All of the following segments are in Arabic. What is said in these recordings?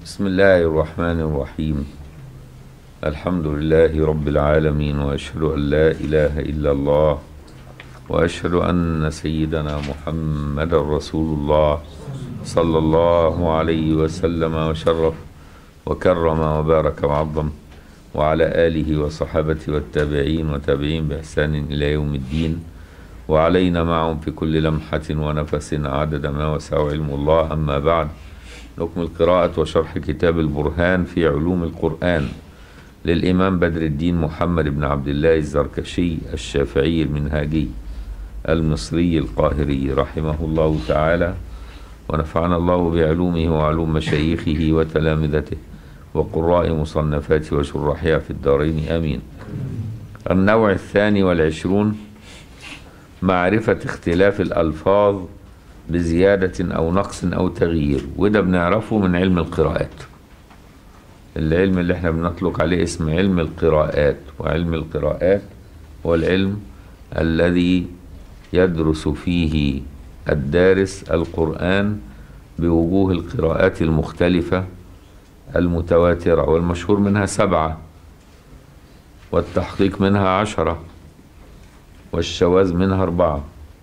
بسم الله الرحمن الرحيم. الحمد لله رب العالمين، وأشهد أن لا إله إلا الله، وأشهد أن سيدنا محمد رسول الله صلى الله عليه وسلم وشرف وكرم وبارك وعظم، وعلى آله وصحابته والتابعين وتابعين بإحسان إلى يوم الدين، وعلينا معهم في كل لمحة ونفس عدد ما وسع علم الله. أما بعد، نكمل قراءة وشرح كتاب البرهان في علوم القرآن للإمام بدر الدين محمد بن عبد الله الزركشي الشافعي المنهاجي المصري القاهري رحمه الله تعالى، ونفعنا الله بعلومه وعلوم مشايخه وتلامذته وقراء مصنفاته وشرحها في الدارين آمين. النوع 22، معرفة اختلاف الألفاظ بزيادة أو نقص أو تغيير، وده بنعرفه من علم القراءات، العلم اللي احنا بنطلق عليه اسم علم القراءات. وعلم القراءات هو العلم الذي يدرس فيه الدارس القرآن بوجوه القراءات المختلفة المتواترة، والمشهور منها 7، والتحقيق منها 10، والشواذ منها 4.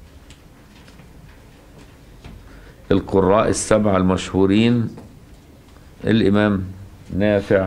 القراء ال7 المشهورين الإمام نافع،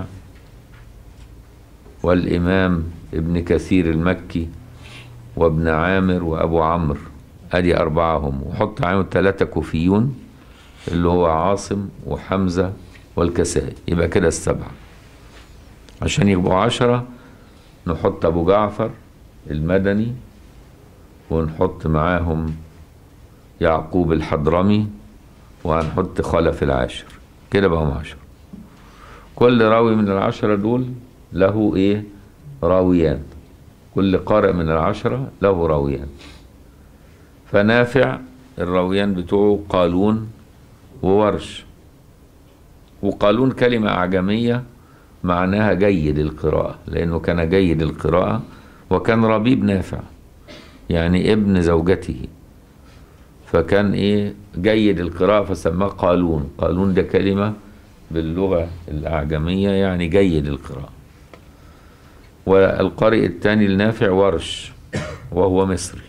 والإمام ابن كثير المكي، وابن عامر، وأبو عمرو، أدي 4هم، وحط عليهم 3 كوفيون اللي هو عاصم وحمزة والكسائي، يبقى كده ال7. عشان يبقوا 10 نحط أبو جعفر المدني، ونحط معاهم يعقوب الحضرمي، وهنحط خلف العاشر، كده بقوا 10. كل راوي من ال10 دول له ايه؟ راويان. كل قارئ من ال10 له راويان. فنافع الراويان بتوعه قالون وورش. وقالون كلمة أعجمية معناها جيد القراءة، لأنه كان جيد القراءة، وكان ربيب نافع يعني ابن زوجته، فكان ايه؟ جيد القراءة، فسماه قالون. قالون ده كلمة باللغة الأعجمية يعني جيد القراءة. والقارئ الثاني النافع ورش، وهو مصري.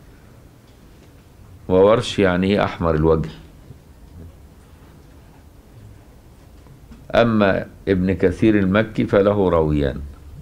وورش يعني ايه؟ أحمر الوجه. أما ابن كثير المكي فله راويان،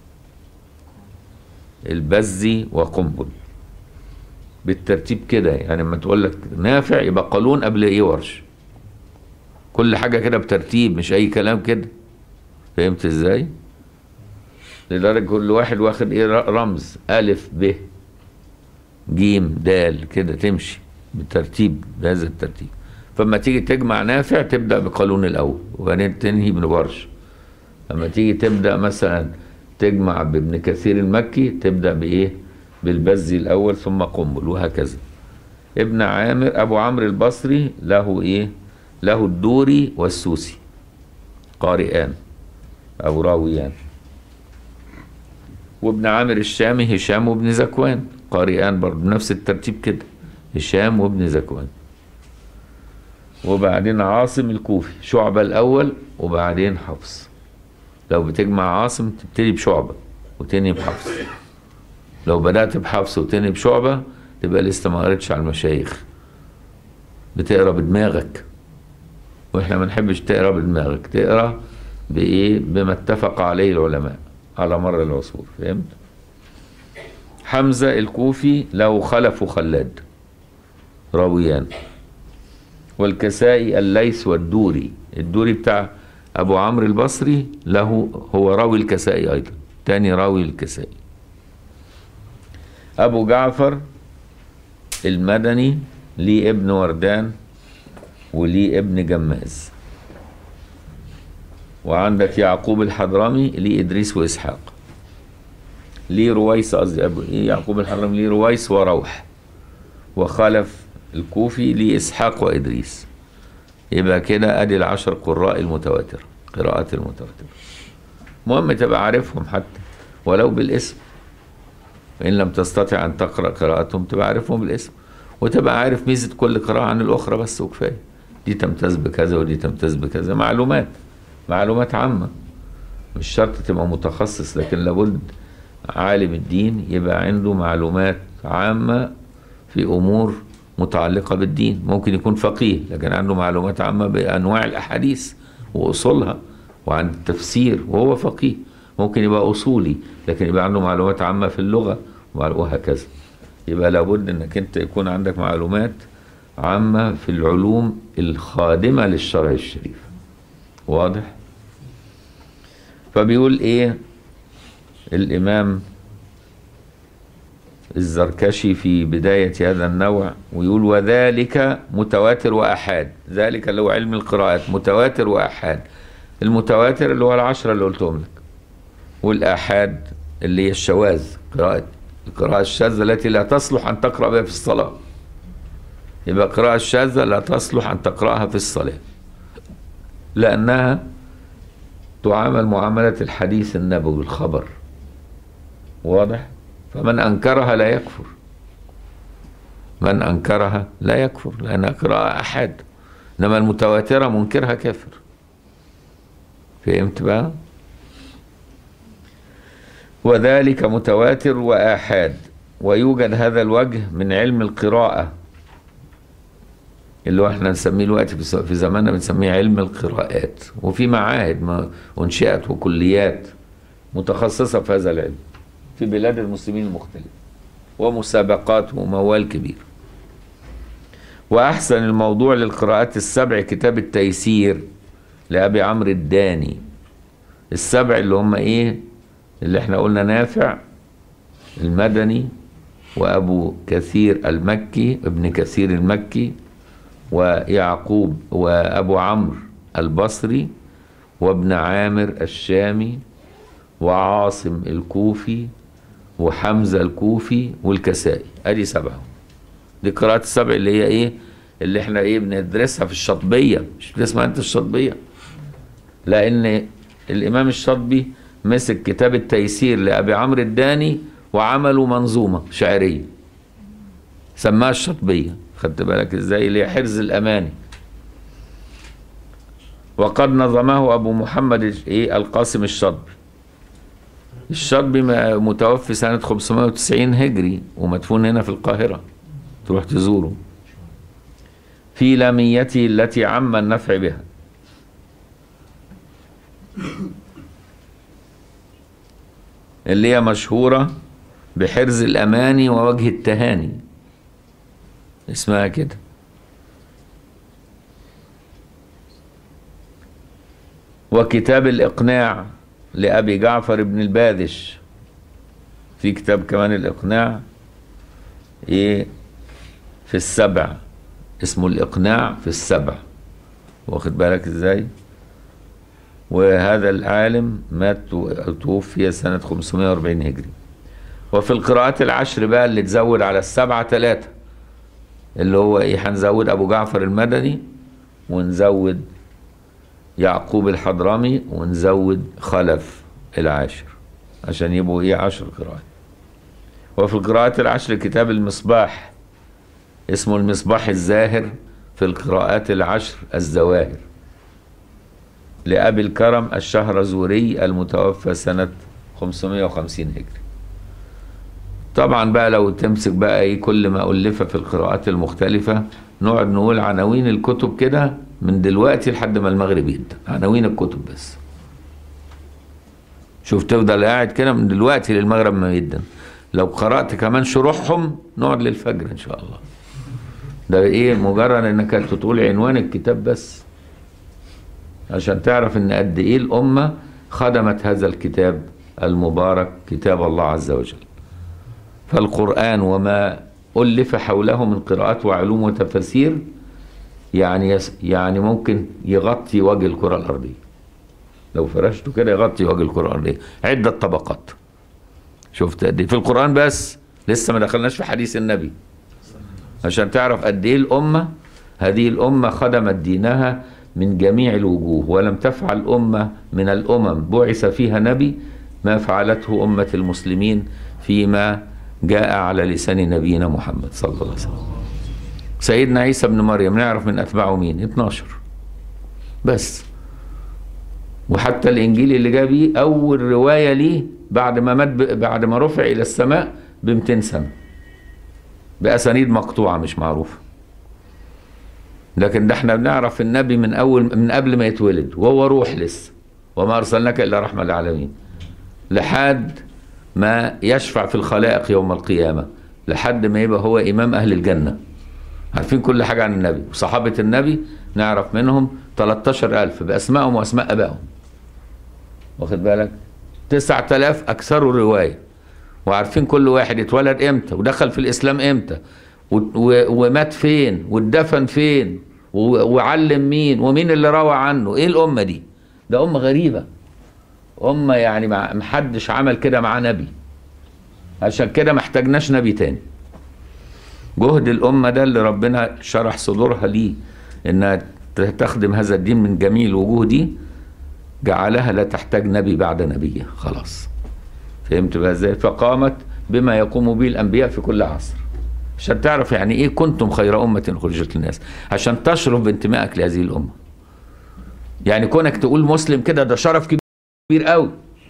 البزي وقنبل، بالترتيب كده. يعني لما تقول لك نافع يبقى قالون قبل ايه؟ ورش. كل حاجة كده بترتيب، مش اي كلام كده. فهمت ازاي؟ لدرجة كل واحد واخد ايه؟ رمز، ألف ب جيم دال، كده تمشي بالترتيب، بهذا الترتيب. فلما تيجي تجمع نافع تبدأ بقالون الأول، وبعدين تنهي من ورش. لما تيجي تبدأ مثلا تجمع بابن كثير المكي تبدأ بإيه؟ بالبزي الأول ثم قنبل، وهكذا. ابن عامر أبو عمرو البصري له إيه؟ له الدوري والسوسي، قارئان أو راويان. وابن عامر الشامي هشام وابن زكوان، قارئان برضه بنفس الترتيب كده، هشام وابن زكوان. وبعدين عاصم الكوفي، شعبة الأول وبعدين حفص. لو بتجمع عاصم تبتدي بشعبة وتنهي بحفص. لو بدأت بحفص وتنهي بشعبة تبقى لسه ما قريتش على المشايخ، بتقرا بدماغك. واحنا ما نحبش تقرا بدماغك، تقرا بايه؟ بما اتفق عليه العلماء على مر العصور. فهمت؟ حمزة الكوفي له خلف وخلاد راويان. والكسائي الليث والدوري، الدوري بتاع ابو عمرو البصري له، هو راوي الكسائي ايضا، تاني راوي الكسائي. أبو جعفر المدني ليه ابن وردان وليه ابن جماز. وعندك يعقوب الحضرمي ليه إدريس وإسحاق، ليه رويس، قصدي يعقوب الحضرمي ليه رويس وروح. وخلف الكوفي ليه إسحاق وإدريس. يبقى كده أدي 10 قراء المتواتر، قراءات المتواتر. مهم تبقى عارفهم حتى ولو بالاسم، وإن لم تستطع أن تقرأ قراءتهم تبقى عارفهم بالاسم، وتبقى عارف ميزة كل قراءة عن الأخرى بس، وكفاية. دي تمتاز بكذا ودي تمتاز بكذا، معلومات معلومات عامة، مش شرط تبقى متخصص، لكن لابد عالم الدين يبقى عنده معلومات عامة في أمور متعلقة بالدين. ممكن يكون فقيه لكن عنده معلومات عامة بأنواع الأحاديث وأصولها وعن التفسير وهو فقيه. ممكن يبقى أصولي لكن يبقى عنده معلومات عامة في اللغة وهكذا. يبقى لابد أنك أنت يكون عندك معلومات عامة في العلوم الخادمة للشرع الشريف. واضح؟ فبيقول إيه الإمام الزركشي في بداية هذا النوع، ويقول وذلك متواتر وأحاد. ذلك اللي هو علم القراءات، متواتر وأحاد. المتواتر اللي هو العشرة اللي قلتهم لك، والآحاد اللي هي الشواذ، القراءة الشاذة التي لا تصلح أن تقرأ بها في الصلاة. يبقى القراءة الشاذة لا تصلح أن تقرأها في الصلاة لأنها تعامل معاملة الحديث النبوي الخبر. واضح؟ فمن أنكرها لا يكفر، من أنكرها لا يكفر لأنها قراءة أحاد. إنما المتواترة منكرها كافر. فهمت بقى؟ وذلك متواتر وآحاد. ويوجد هذا الوجه من علم القراءة اللي احنا نسميه الوقت في زماننا بنسميه علم القراءات، وفي معاهد انشئت وكليات متخصصة في هذا العلم في بلاد المسلمين المختلفة، ومسابقات وموال كبير. وأحسن الموضوع للقراءات السبع كتاب التيسير لأبي عمرو الداني. السبع اللي هم إيه؟ اللي احنا قلنا نافع المدني، وأبو كثير المكي ابن كثير المكي، ويعقوب، وأبو عمرو البصري، وابن عامر الشامي، وعاصم الكوفي، وحمزة الكوفي، والكسائي. ادي سبعة. دي قراءات السبع اللي هي ايه؟ اللي احنا ايه بندرسها في الشاطبية. مش بتسمع انت الشاطبية؟ لان الامام الشاطبي مسك كتاب التيسير لأبي عمرو الداني وعملوا منظومة شعرية سماها الشاطبية. خدت بالك ازاي؟ اللي هي حرز الاماني. وقد نظمه ابو محمد ايه القاسم الشاطبي. الشاطبي متوفي سنة 590 هجري ومدفون هنا في القاهرة، تروح تزوره. في لاميته التي عم النفع بها. اللي هي مشهورة بحرز الأماني ووجه التهاني، اسمها كده. وكتاب الإقناع لأبي جعفر بن الباذش. في كتاب كمان الإقناع إيه في السبع، اسمه الإقناع في السبع. واخد بالك إزاي؟ وهذا العالم مات توفي سنة 540 هجري. وفي القراءات العشر بقى اللي تزود على السبعة 3، اللي هو إيه؟ هنزود أبو جعفر المدني، ونزود يعقوب الحضرمي، ونزود خلف العاشر، عشان يبقوا ايه 10 قراءات. وفي القراءات العشر كتاب المصباح، اسمه المصباح الزاهر في القراءات العشر الزواهر، لأبي الكرم الشهرزوري المتوفى سنة 550 هجري. طبعا بقى لو تمسك بقى ايه كل ما ألف في القراءات المختلفة، نقعد نقول عناوين الكتب كده من دلوقتي لحد ما المغرب يبدأ، عناوين الكتب بس. شوف تفضل قاعد كده من دلوقتي للمغرب ما يبدأ. لو قرأت كمان شروحهم نقعد للفجر ان شاء الله. ده ايه؟ مجرد انك تقول عنوان الكتاب بس عشان تعرف ان قد ايه الامة خدمت هذا الكتاب المبارك، كتاب الله عز وجل. فالقرآن وما ألف حوله من قراءات وعلوم وتفاسير يعني ممكن يغطي وجه الكرة الأرضية. لو فرشته كده يغطي وجه الكرة الأرضية، عدة طبقات. شفت قد ايه في القرآن بس؟ لسه ما دخلناش في حديث النبي، عشان تعرف قد ايه الأمة، هذه الأمة خدمت دينها من جميع الوجوه، ولم تفعل أمة من الأمم بعث فيها نبي ما فعلته أمة المسلمين فيما جاء على لسان نبينا محمد صلى الله عليه وسلم. سيدنا عيسى بن مريم نعرف من أتباعه مين؟ 12 بس. وحتى الإنجيل اللي جاء بيه أول رواية ليه بعد ما مات، بعد ما رفع إلى السماء ب200 سنة، بأسانيد مقطوعة مش معروفة. لكن ده احنا بنعرف النبي من قبل ما يتولد وهو روح لسه، وما أرسلناك إلا رحمة للعالمين، لحد ما يشفع في الخلائق يوم القيامة، لحد ما يبقى هو إمام أهل الجنة. عارفين كل حاجة عن النبي، وصحابة النبي نعرف منهم 13,000 بأسمائهم وأسماء أبائهم، واخد بالك؟ 9,000 أكثروا رواية، وعارفين كل واحد اتولد إمتى ودخل في الإسلام إمتى ومات فين واتدفن فين وعلم مين ومين اللي روى عنه. إيه الأمة دي؟ ده أمة غريبة، أمة يعني محدش عمل كده مع نبي، عشان كده محتاجناش نبي تاني. جهد الأمة ده اللي ربنا شرح صدورها ليه إنها تخدم هذا الدين من جميع الوجوه دي، جعلها لا تحتاج نبي بعد نبيه خلاص. فهمت بقى ازاي؟ فقامت بما يقوم به الأنبياء في كل عصر، عشان تعرف يعني إيه كنتم خير أمة أخرجت للناس، عشان تشرف بانتمائك لهذه الأمة. يعني كونك تقول مسلم كده ده شرف كبير قوي،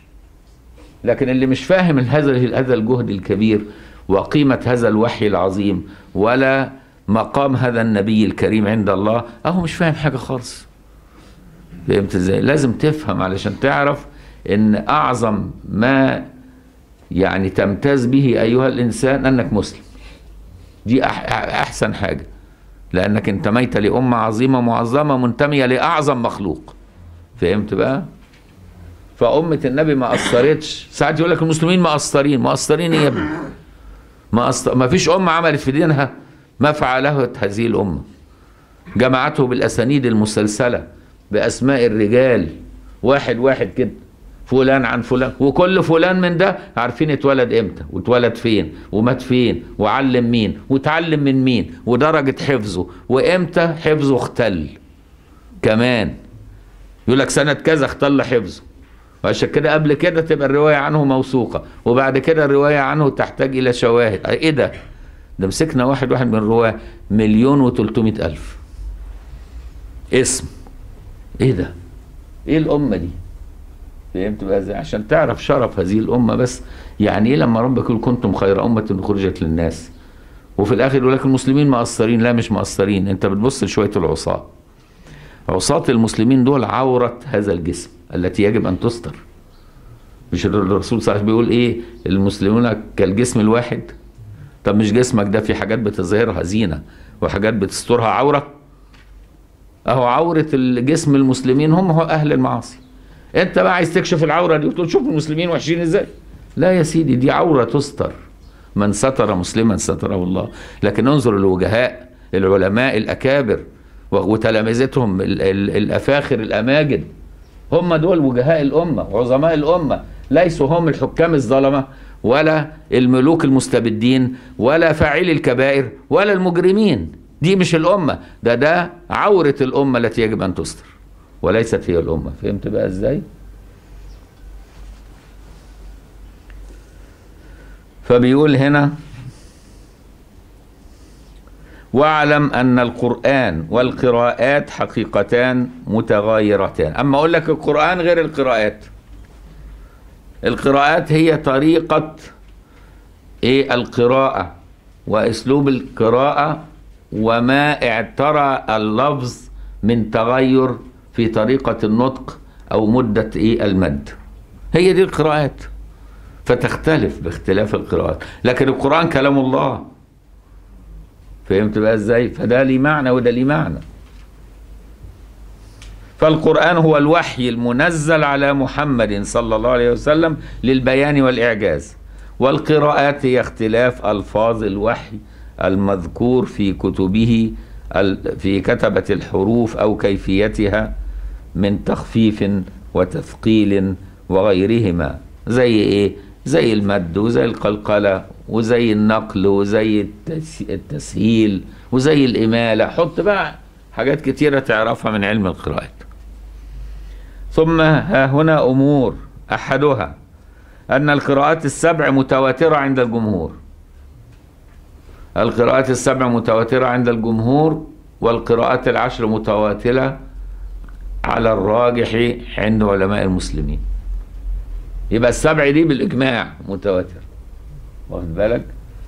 لكن اللي مش فاهم هذا الجهد الكبير وقيمة هذا الوحي العظيم ولا مقام هذا النبي الكريم عند الله، أهو مش فاهم حاجة خالص. فهمت ازاي؟ لازم تفهم علشان تعرف ان أعظم ما يعني تمتاز به أيها الإنسان أنك مسلم. دي أحسن حاجة، لأنك انتميت لأمة عظيمة معظمة منتمية لأعظم مخلوق. فهمت بقى؟ فأمة النبي ما قصرتش. ساعات يقول لك المسلمين مقصرين إيه يا ابني؟ ما فيش أمة عملت في دينها ما فعله هذه الأمة. جمعته بالأسانيد المسلسلة بأسماء الرجال، واحد كده، فلان عن فلان، وكل فلان من ده عارفين اتولد امتى واتولد فين ومات فين وعلم مين وتعلم من مين ودرجة حفظه وامتى حفظه اختل كمان. يقول لك سنة كذا اختل حفظه، وعشان كده قبل كده تبقى الرواية عنه موثوقة، وبعد كده الرواية عنه تحتاج إلى شواهد. ايه ده مسكنا واحد من الرواة 1,300,000 اسم. ايه ده؟ ايه الأمة دي؟ فهمت بقى ازاي؟ عشان تعرف شرف هذه الأمة. بس يعني ايه لما ربك يقول كنتم خير أمة أخرجت للناس، وفي الآخر يقول لك المسلمين مقصرين؟ لا مش مقصرين، انت بتبص لشوية العصاة. عصاة المسلمين دول عورة هذا الجسم التي يجب أن تستر. مش الرسول صلى الله عليه وسلم بيقول ايه؟ المسلمون كالجسم الواحد. طب مش جسمك ده في حاجات بتظهرها زينة وحاجات بتسترها عورة؟ اهو عورة الجسم المسلمين هم هو أهل المعاصي. انت بقى عايز تكشف العورة دي وتقول شوف المسلمين وحشين ازاي؟ لا يا سيدي، دي عورة تستر. من ستر مسلما ستره الله. لكن انظر الوجهاء العلماء الأكابر وتلامذتهم الأفاخر الأماجد، هم دول وجهاء الأمة وعظماء الأمة، ليسوا هم الحكام الظلمة ولا الملوك المستبدين ولا فاعلي الكبائر ولا المجرمين. دي مش الأمة، ده عورة الأمة التي يجب أن تستر، وليست هي الأمة. فهمت بقى ازاي؟ فبيقول هنا واعلم أن القرآن والقراءات حقيقتان متغايرتان. أما أقول لك القرآن غير القراءات. القراءات هي طريقة القراءة وأسلوب القراءة وما اعترى اللفظ من تغير في طريقة النطق أو مدة المد. هي دي القراءات، فتختلف باختلاف القراءات. لكن القرآن كلام الله. فهمت بقى ازاي؟ فده ليه معنى وده ليه معنى. فالقرآن هو الوحي المنزل على محمد صلى الله عليه وسلم للبيان والإعجاز، والقراءات هي اختلاف ألفاظ الوحي المذكور في كتبه في كتبة الحروف أو كيفيتها من تخفيف وتثقيل وغيرهما. زي ايه؟ زي المد وزي القلقلة وزي النقل وزي التسهيل وزي الإمالة. حط بقى حاجات كتيرة تعرفها من علم القراءات. ثم ها هنا أمور، أحدها أن القراءات السبع متواترة عند الجمهور. القراءات السبع متواترة عند الجمهور، والقراءات العشر على الراجح عند علماء المسلمين. يبقى السبع دي بالإجماع متواتر، واخد بالك؟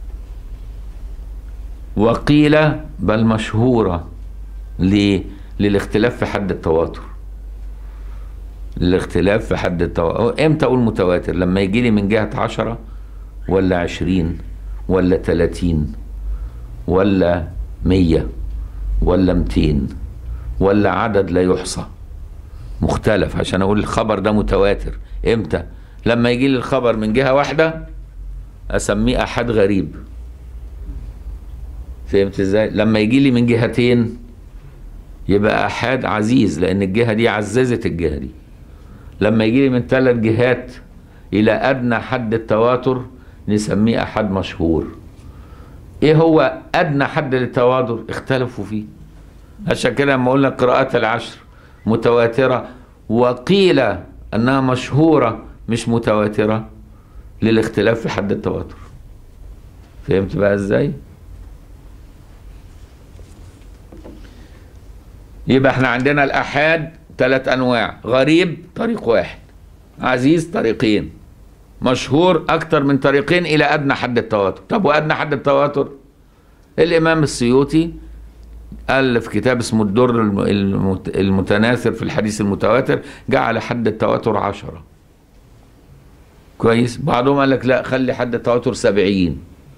وقيل بل مشهورة. ليه؟ للاختلاف في حد التواتر. الاختلاف في حد التواتر. امتى اقول متواتر؟ لما يجي لي من جهة 10 ولا 20 ولا 30 ولا 100 ولا 200 ولا عدد لا يحصى مختلف عشان اقول الخبر ده متواتر. امتى؟ لما يجي لي الخبر من جهة واحدة اسميه احاد غريب. فهمت ازاي؟ لما يجي لي من جهتين يبقى احاد عزيز، لان الجهة دي عززت الجهة دي. لما يجي لي من 3 جهات الى ادنى حد التواتر نسميه احاد مشهور. ايه هو ادنى حد للتواتر؟ اختلفوا فيه. عشان كده لما قلنا قراءات العشر متواترة وقيل انها مشهورة مش متواترة للاختلاف في حد التواتر. فهمت بقى ازاي؟ يبقى احنا عندنا الآحاد 3 أنواع: غريب طريق واحد، عزيز طريقين، مشهور أكتر من طريقين إلى أدنى حد التواتر. طب وأدنى حد التواتر؟ الإمام السيوطي ألف كتاب اسمه الدر المتناثر في الحديث المتواتر، جعل حد التواتر 10. كويس؟ بعضهم قال لك لا، خلي حد التواتر 70،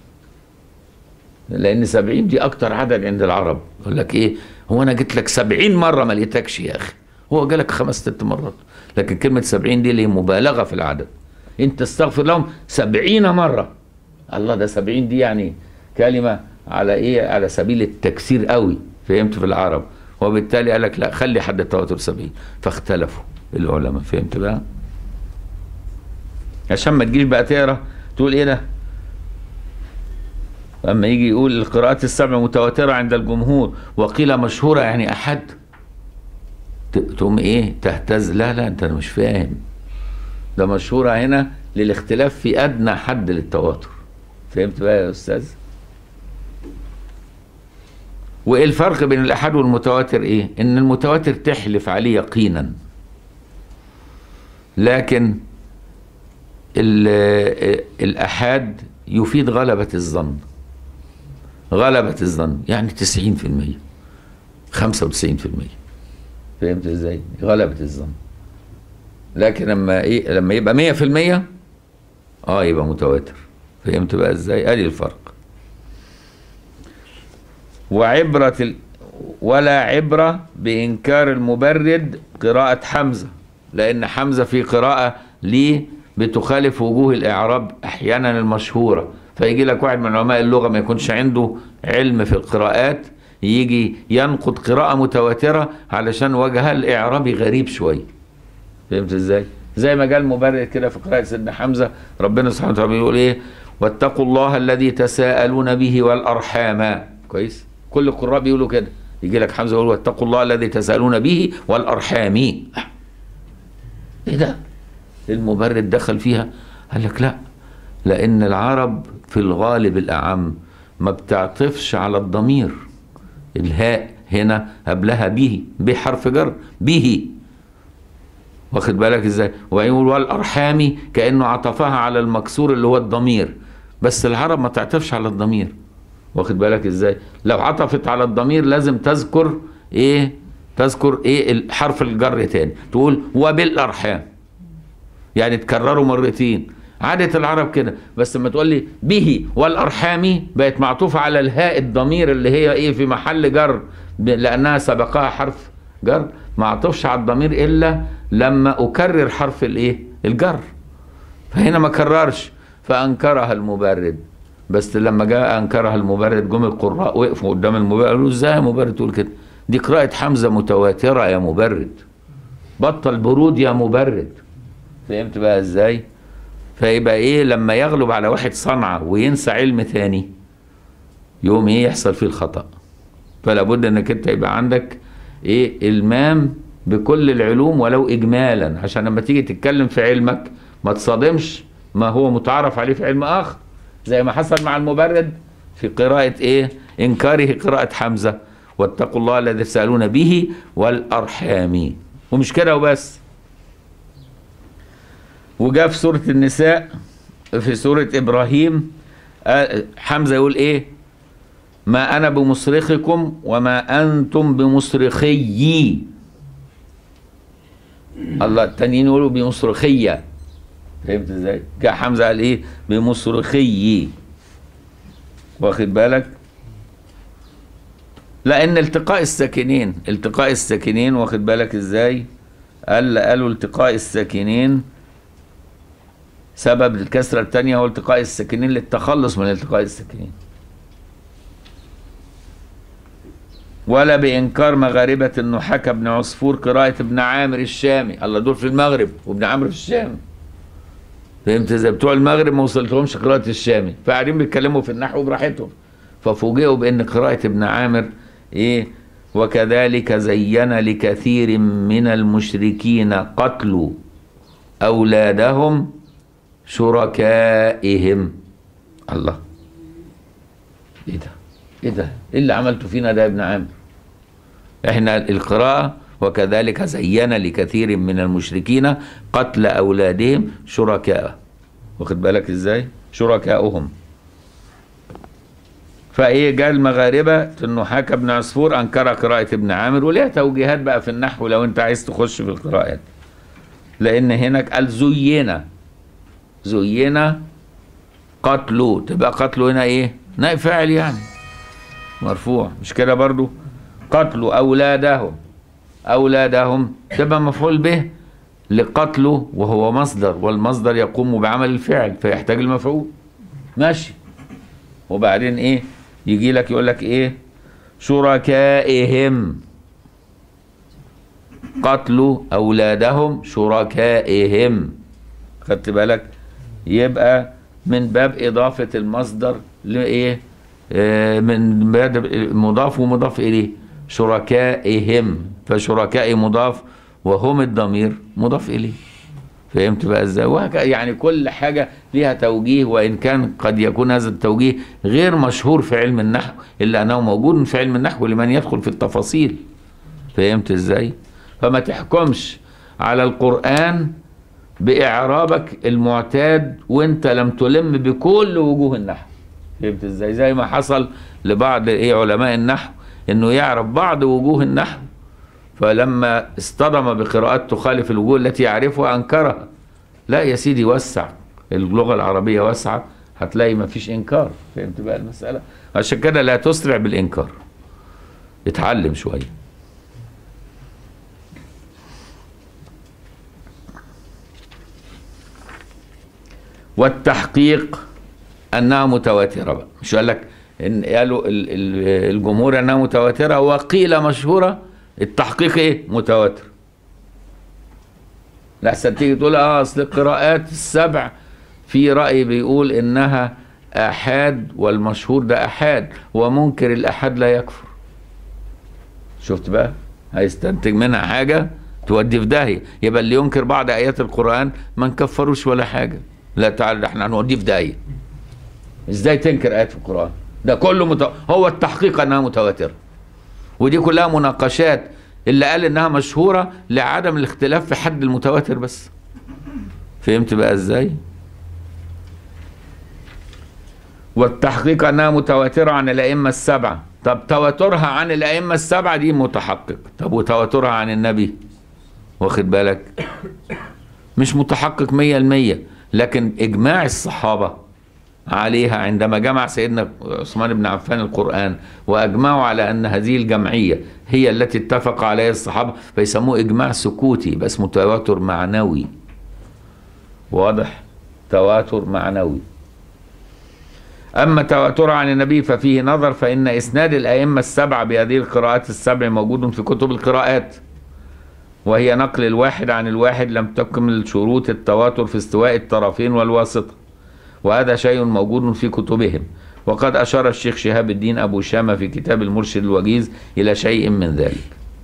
لأن 70 دي أكتر عدد عند العرب. يقول لك إيه؟ هو أنا جيت لك 70 مرة ما لقيتكش يا أخي، هو جالك 5 6 مرات. لكن كلمة 70 دي اللي مبالغة في العدد. أنت استغفر لهم 70 مرة. الله، ده 70 دي يعني كلمة على إيه؟ على سبيل التكسير قوي. فهمت في العرب؟ وبالتالي قال لك لا، خلي حد التواتر 70. فاختلفوا العلماء. فهمت بقى؟ عشان ما تجيش بقى تقرا تقول إيه ده؟ أما يجي يقول القراءات السبع متواترة عند الجمهور وقيل مشهورة يعني أحد، تقوم إيه؟ تهتز. لا لا، أنت مش فاهم. ده مشهورة هنا للاختلاف في أدنى حد للتواتر. فهمت بقى يا أستاذ؟ وإيه الفرق بين الأحد والمتواتر؟ إيه؟ إن المتواتر تحلف عليه يقينا، لكن الأحاد يفيد غلبة الظن. غلبة الظن يعني 90%، 95%. فهمت ازاي؟ غلبة الظن. لكن لما ايه؟ لما يبقى 100% يبقى متواتر. فهمت بقى ازاي؟ ادي الفرق. ولا عبرة بإنكار المبرد قراءة حمزة، لأن حمزة في قراءة ليه بتخالف وجوه الإعراب أحيانا المشهورة. فيجي لك واحد من علماء اللغة ما يكونش عنده علم في القراءات، يجي ينقد قراءة متواترة علشان وجهها الإعرابي غريب شوية. فهمت ازاي؟ زي ما قال مبرد كده في قراءة سيدنا حمزة، ربنا سبحانه وتعالى بيقول ايه؟ واتقوا الله الذي تساءلون به والأرحام. كويس؟ كل القراء بيقولوا كده. يجي لك حمزة يقول واتقوا الله الذي تساءلون به والأرحام. ايه ده؟ المبرد دخل فيها؟ قال لك لا، لأن العرب في الغالب الأعم ما بتعطفش على الضمير. الهاء هنا قبلها به، بحرف جر، به. واخد بالك ازاي؟ ويقول والأرحام كأنه عطفها على المكسور اللي هو الضمير، بس العرب ما تعطفش على الضمير. واخد بالك ازاي؟ لو عطفت على الضمير لازم تذكر ايه؟ تذكر ايه؟ حرف الجر تاني، تقول وبالأرحام، يعني تكرروا مرتين. عادة العرب كده. بس لما تقول لي به والأرحام بقت معطوفة على الهاء الضمير اللي هي ايه؟ في محل جر، لأنها سبقها حرف جر. ما اعطفش على الضمير إلا لما أكرر حرف الايه؟ الجر. فهنا ما كررش، فأنكرها المبرد. بس لما جاء أنكرها المبرد جم القراء وقفوا قدام المبرد قالوا ازاي يا مبرد تقول كده؟ دي قراءة حمزة متواترة يا مبرد، بطل برود يا مبرد. فهمت بقى ازاي؟ فيبقى ايه؟ لما يغلب على واحد صنعة وينسى علم ثاني يوم ايه؟ يحصل فيه الخطأ. فلا بد انك انت يبقى عندك ايه؟ المام بكل العلوم ولو اجمالا، عشان لما تيجي تتكلم في علمك ما تصادمش ما هو متعارف عليه في علم اخر، زي ما حصل مع المبرد في قراءة ايه؟ انكاره قراءة حمزة واتقوا الله الذي تسألون به والأرحام. ومش كده وبس، وجاء في سورة النساء في سورة إبراهيم حمزة يقول إيه؟ ما أنا بمصرخكم وما أنتم بمصرخي. الله التانيين يقولوا بمصرخية. فهمت ازاي؟ جاء حمزة قال إيه؟ بمصرخي. واخد بالك؟ لأن التقاء الساكنين واخد بالك ازاي؟ قالوا التقاء الساكنين سبب الكسرة الثانية هو التقاء الساكنين للتخلص من التقاء الساكنين. ولا بإنكار مغاربة إنه حكى ابن عصفور قراءة ابن عامر الشامي. الله دول في المغرب وابن عامر في الشام. فهمت ازاي؟ بتوع المغرب ما وصلتهمش قراءة الشامي، فقاعدين بيتكلموا في النحو براحتهم، ففوجئوا بأن قراءة ابن عامر إيه؟ وكذلك زين لكثير من المشركين قتلوا أولادهم شركائهم. الله ايه ده؟ ايه اللي عملته فينا ده يا ابن عامر؟ احنا القراءة وكذلك زين لكثير من المشركين قتل اولادهم شركاء. واخد بالك ازاي؟ شركاؤهم. فايه جاء المغاربة انه حكى ابن عصفور انكر قراءة ابن عامر، وليها توجيهات بقى في النحو لو انت عايز تخش في القراءات، لان هناك قال زين قتلوا، تبقى قتلوا هنا ايه؟ نائب فاعل يعني مرفوع، مش كده برضو؟ قتلوا أولادهم تبقى مفعول به لقتله وهو مصدر، والمصدر يقوم بعمل الفعل فيحتاج المفعول. ماشي. وبعدين ايه؟ يجي لك يقول لك ايه؟ شركائهم، قتلوا أولادهم شركائهم. خدت بالك؟ يبقى من باب إضافة المصدر لإيه؟ من باب مضاف ومضاف إليه. شركائهم، فشركائي مضاف وهم الضمير مضاف إليه. فهمت بقى ازاي؟ يعني كل حاجة ليها توجيه، وإن كان قد يكون هذا التوجيه غير مشهور في علم النحو، إلا أنه موجود في علم النحو لمن يدخل في التفاصيل. فهمت ازاي؟ فما تحكمش على القرآن بإعرابك المعتاد وانت لم تلم بكل وجوه النحو. فهمت ازاي؟ زي ما حصل لبعض علماء النحو انه يعرف بعض وجوه النحو، فلما اصطدم بقراءات تخالف الوجوه التي يعرفها انكرها. لا يا سيدي، وسع، اللغة العربية واسعة، هتلاقي ما فيش انكار. فهمت بقى المسألة؟ عشان كده لا تسرع بالانكار، اتعلم شوية. والتحقيق انها متواتره بقى، مش قال لك ان قالوا الجمهور انها متواتره وقيل مشهوره، التحقيق ايه؟ متواتر. لحسن تيجي تقول اصل القراءات السبع في راي بيقول انها احاد والمشهور ده احاد، ومنكر الاحاد لا يكفر. شفت بقى؟ هيستنتج منها حاجه تودي في داهيه. يبقى اللي ينكر بعض ايات القران ما نكفروش ولا حاجه. لا تعالى احنا هنوديه في داهيه. ازاي تنكر ايات في القران؟ ده كله هو التحقيق انها متواتره. ودي كلها مناقشات، اللي قال انها مشهوره لعدم الاختلاف في حد المتواتر بس. فهمت بقى ازاي؟ والتحقيق انها متواتره عن الائمه السبعه. طب تواترها عن الائمه السبعه دي متحقق، طب وتواترها عن النبي واخد بالك مش متحقق 100%، لكن اجماع الصحابه عليها عندما جمع سيدنا عثمان بن عفان القرآن وأجمعوا على أن هذه الجمعية هي التي اتفق عليها الصحابة، فيسموه إجماع سكوتي، بس اسمه تواتر معنوي. واضح؟ تواتر معنوي. أما تواتر عن النبي ففيه نظر، فإن إسناد الأئمة السبعة بهذه القراءات السبع موجود في كتب القراءات، وهي نقل الواحد عن الواحد لم تكمل شروط التواتر في استواء الطرفين والواسطة، وهذا شيء موجود في كتبهم. وقد أشار الشيخ شهاب الدين أبو شامة في كتاب المرشد الوجيز إلى شيء من ذلك.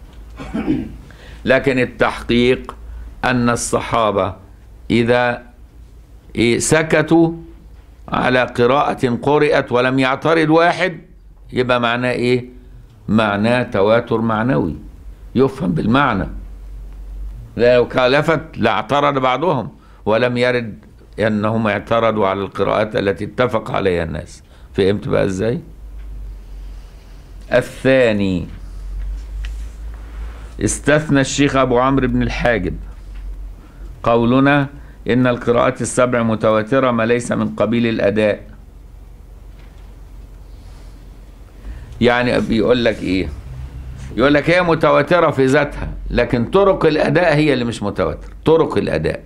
لكن التحقيق أن الصحابة إذا سكتوا على قراءة قرأت ولم يعترض واحد، يبقى معناه إيه؟ معناه تواتر معنوي، يفهم بالمعنى. لو كالفت لاعترض بعضهم، ولم يرد أنهم اعترضوا على القراءات التي اتفق عليها الناس. فهمت بقى ازاي؟ الثاني استثنى الشيخ أبو عمرو بن الحاجب قولنا إن القراءات السبع متواترة ما ليس من قبيل الأداء. يعني بيقول لك إيه؟ يقول لك هي متواترة في ذاتها، لكن طرق الأداء هي اللي مش متواتر. طرق الأداء،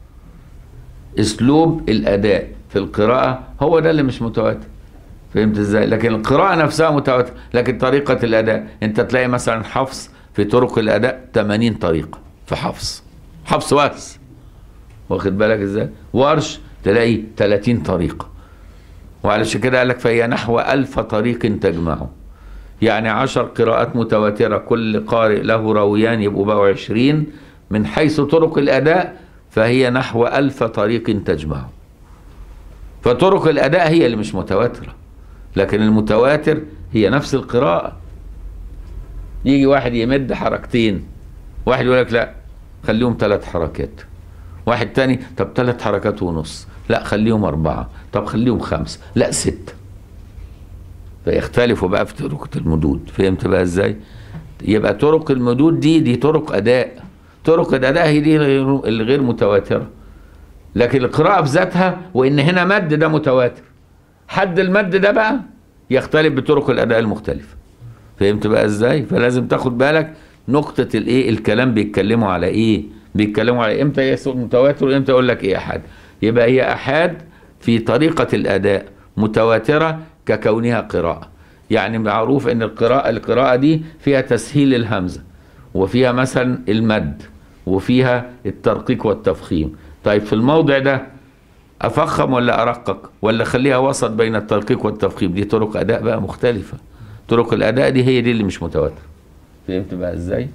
أسلوب الأداء في القراءة هو ده اللي مش متواتر. فهمت ازاي؟ لكن القراءة نفسها متواتر، لكن طريقة الأداء انت تلاقي مثلا حفص في طرق الأداء 80 طريقة في حفص بس، واخد بالك ازاي؟ ورش تلاقي 30 طريقة. وعلشان كده قال لك فهي نحو 1000 طريق تجمعه. يعني 10 قراءات متواترة كل قارئ له راويان يبقوا بقوا 20. من حيث طرق الأداء فهي نحو 1000 طريق تجمعه. فطرق الأداء هي اللي مش متواترة، لكن المتواتر هي نفس القراءة. يجي واحد يمد حركتين، واحد يقول لك لا خليهم 3 حركات، واحد تاني طب 3 حركات ونص، لا خليهم 4، طب خليهم 5، لا 6. فيختلفوا بقى في طرق المدود. فهمت بقى ازاي؟ يبقى طرق المدود دي طرق أداء. طرق الأداء هي دي الغير متواترة. لكن القراءة بذاتها، وإن هنا مد ده متواتر، حد المد ده بقى يختلف بطرق الأداء المختلفة. فهمت بقى ازاي؟ فلازم تاخد بالك نقطة الايه الكلام بيتكلموا على ايه، بيتكلموا على امتى يصير متواتر وامتى يقول لك ايه احاد. يبقى هي احاد في طريقة الأداء، متواترة ككونها قراءة. يعني معروف ان القراءة دي فيها تسهيل الهمزة، وفيها مثلا المد، وفيها الترقيق والتفخيم. طيب في الموضع ده افخم ولا ارقق ولا خليها وسط بين الترقيق والتفخيم؟ دي طرق اداء بقى مختلفة. طرق الاداء دي هي دي اللي مش متواتر. فهمت بقى ازاي؟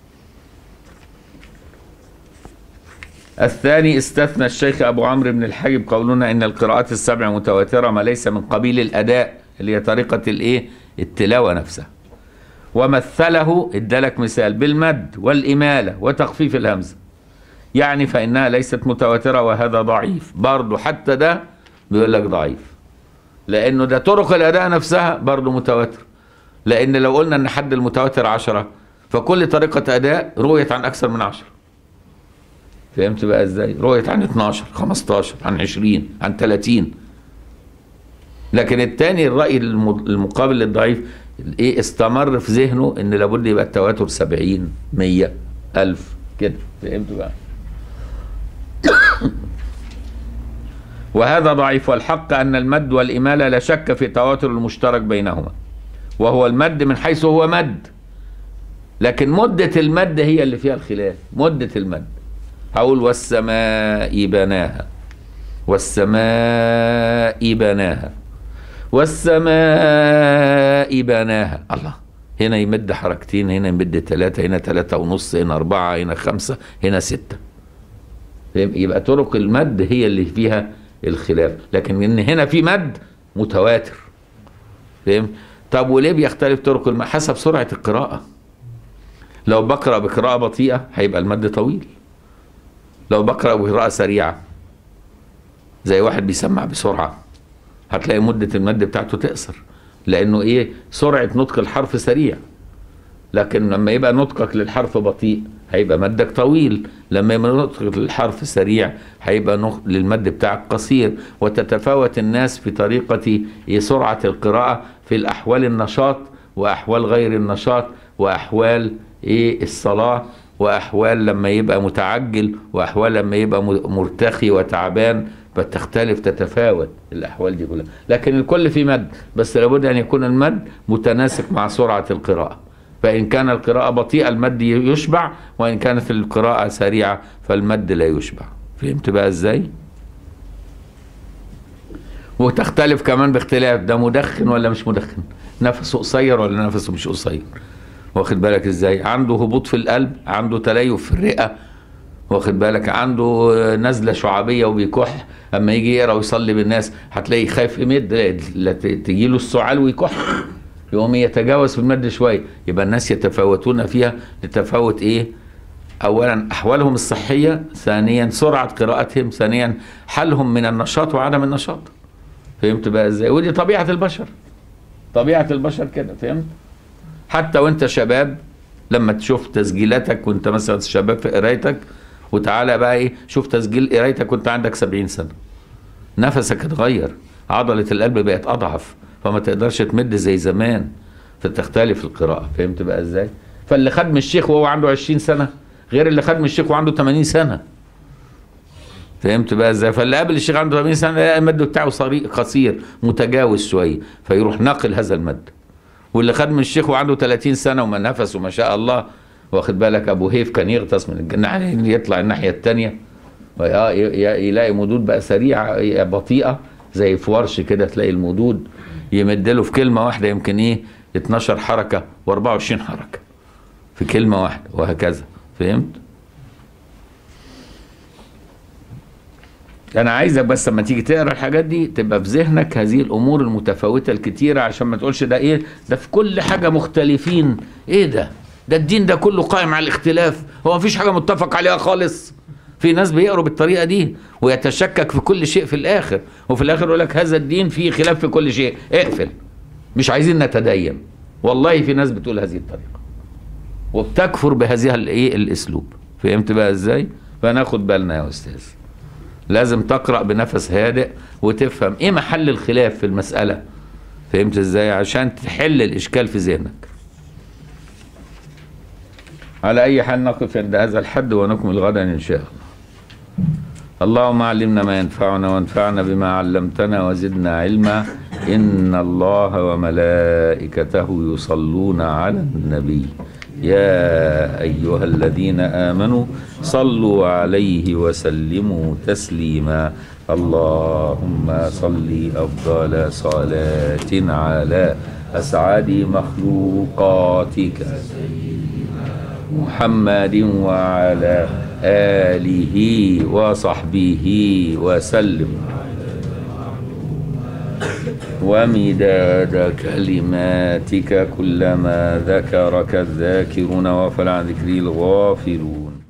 الثاني استثنى الشيخ ابو عمرو بن الحاجب قولنا ان القراءات السبع متواترة ما ليس من قبيل الاداء، اللي هي طريقة الايه التلاوة نفسها. ومثله ادالك مثال بالمد والإمالة وتخفيف الهمزة. يعني فإنها ليست متواترة، وهذا ضعيف برضه. حتى ده بيقول لك ضعيف، لأنه ده طرق الأداء نفسها برضه متواتر. لأن لو قلنا أن حد المتواتر 10، فكل طريقة أداء رويت عن أكثر من 10. فهمت بقى إزاي؟ رويت عن 12، 15، عن 20، عن 30. لكن الثاني الرأي المقابل للضعيف ايه استمر في ذهنه ان لابد يبقى التواتر 70 100 1000 كده. فهمت بقى؟ وهذا ضعيف. والحق ان المد والإمالة لا شك في التواتر المشترك بينهما، وهو المد من حيث هو مد، لكن مدة المد هي اللي فيها الخلاف. مدة المد هقول والسماء بناها، والسماء بناها، والسماء بناها. الله، هنا يمد حركتين، هنا يمد 3، هنا 3 ونص، هنا 4، هنا 5، هنا 6. يبقى طرق المد هي اللي فيها الخلاف، لكن ان هنا في مد متواتر. فهم؟ طب وليه بيختلف طرق المد؟ حسب سرعة القراءة. لو بقرأ بقراءة بطيئة هيبقى المد طويل. لو بقرأ بقراءة سريعة زي واحد بيسمع بسرعة هتلاقي مدة المد بتاعته تقصر، لأنه إيه؟ سرعة نطق الحرف سريع. لكن لما يبقى نطقك للحرف بطيء هيبقى مدك طويل، لما يبقى نطقك للحرف سريع هيبقى للمد بتاعك قصير. وتتفاوت الناس في طريقة سرعة القراءة في الأحوال النشاط وأحوال غير النشاط، وأحوال الصلاة، وأحوال لما يبقى متعجل، وأحوال لما يبقى مرتخي وتعبان. فتختلف، تتفاوت الأحوال دي كلها، لكن الكل في مد، بس لابد أن يكون المد متناسق مع سرعة القراءة. فإن كان القراءة بطيئة المد يشبع، وإن كانت القراءة سريعة فالمد لا يشبع. فهمت بقى إزاي؟ وتختلف كمان باختلاف ده مدخن ولا مش مدخن، نفسه قصير ولا نفسه مش قصير. واخد بالك إزاي؟ عنده هبوط في القلب، عنده تليف في الرئة، واخد بالك، عنده نزلة شعابية وبيكح. اما يجي يقرا ويصلي بالناس هتلاقيه خايف يمد، تجي له السعال ويكح، يقوم يتجاوز في المد شويه. يبقى الناس يتفاوتون فيها لتفاوت أولا أحوالهم الصحية، ثانيا سرعة قراءتهم، ثانيا حالهم من النشاط وعدم النشاط. فهمت بقى ازاي؟ ودي طبيعة البشر، طبيعة البشر كده. فهمت؟ حتى وانت شباب لما تشوف تسجيلاتك وانت مثلا شباب في قرايتك، وتعالى بقى ايه شوف تسجيل قرايتك وانت عندك 70 سنة، نفسك اتغير، عضلة القلب بقت أضعف، فما تقدرش تمد زي زمان، فتختلف القراءة. فهمت بقى ازاي؟ فاللي خد من الشيخ وهو عنده 20 سنة غير اللي خد من الشيخ وعنده 80 سنة. فهمت بقى ازاي؟ فاللي قابل الشيخ عنده 80 سنة المد بتاعه قصير متجاوز شوية، فيروح ناقل هذا المد. واللي خد من الشيخ وعنده 30 سنة وما نفسه ما شاء الله، واخد بالك أبو هيف كان يغطس من الجنة يطلع الناحية التانية، يلاقي مدود بقى سريعة بطيئة زي في ورش كده، تلاقي المدود يمدله في كلمة واحدة يمكن ايه 12 حركة و24 حركة في كلمة واحدة، وهكذا. فهمت؟ أنا عايزك بس لما تيجي تقرا الحاجات دي تبقى في ذهنك هذه الأمور المتفاوتة الكتيرة، عشان ما تقولش ده إيه ده في كل حاجة مختلفين. إيه ده الدين ده كله قائم على الاختلاف، هو مفيش حاجة متفق عليها خالص. في ناس بيقروا بالطريقة دي ويتشكك في كل شيء في الآخر، وفي الآخر يقول لك هذا الدين فيه خلاف في كل شيء. اقفل، مش عايزين نتدين. والله في ناس بتقول هذه الطريقة وبتكفر بهذه الايه الاسلوب. فهمت بقى ازاي؟ فناخد بالنا يا استاذ، لازم تقرأ بنفس هادئ وتفهم ايه محل الخلاف في المسألة. فهمت ازاي؟ عشان تحل الاشكال في ذهنك. على اي حال نقف عند هذا الحد ونكمل غدا ان شاء الله. اللهم علمنا ما ينفعنا وانفعنا بما علمتنا وزدنا علما. إن الله وملائكته يصلون على النبي يا أيها الذين آمنوا صلوا عليه وسلموا تسليما. اللهم صل أفضل صلاة على أسعد مخلوقاتك محمد وعلى آله وصحبه وسلم، ومداد كلماتك كلما ذكرك الذاكرون وغفل عن ذكري الغافلون.